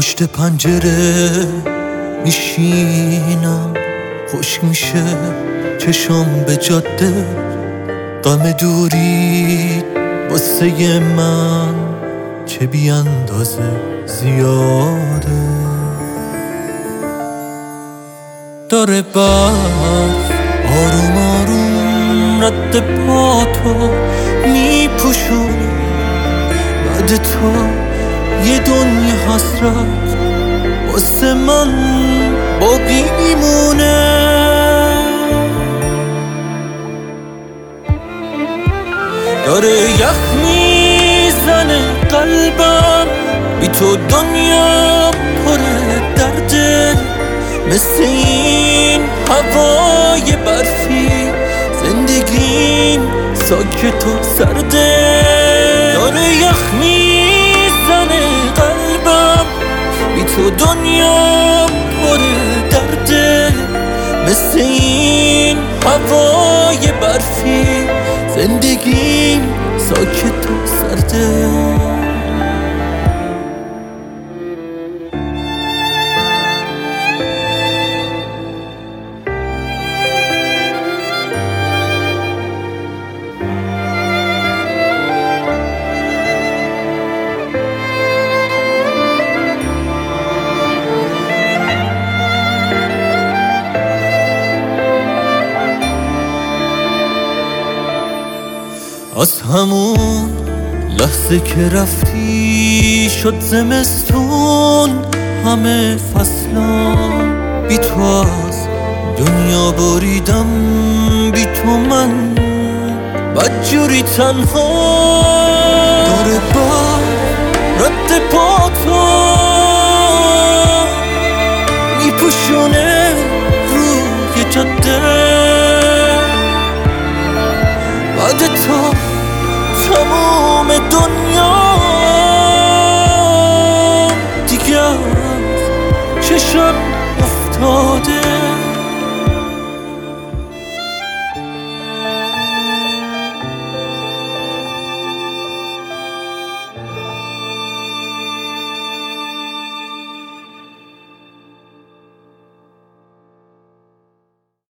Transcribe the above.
پشت پنجره میشینم، خشک میشه چشام به جاده، غم دوری واسه من چه بی اندازه زیاده. داره برف آروم آروم رد پاتو میپوشونه، بعد تو یه دنیا حسرت واسه من باقی میمونه. داره یخ میزنه قلبم، بی تو دنیا پر درده، مثل این هوای برفی زندگیم ساکت و سرده. داره یخ میزنه قلبم، بی تو دنیا پر درده، مثل این هوای برفی زندگیم ساکت و سرده. از همون لحظه که رفتی شد زمستون همه فصلام، بی تو از دنیا بریدم، بی تو من بدجوری تنها. داره با رد پاتو میپوشونه روی جاده، بعد تو تموم دنیا دیگه از چشم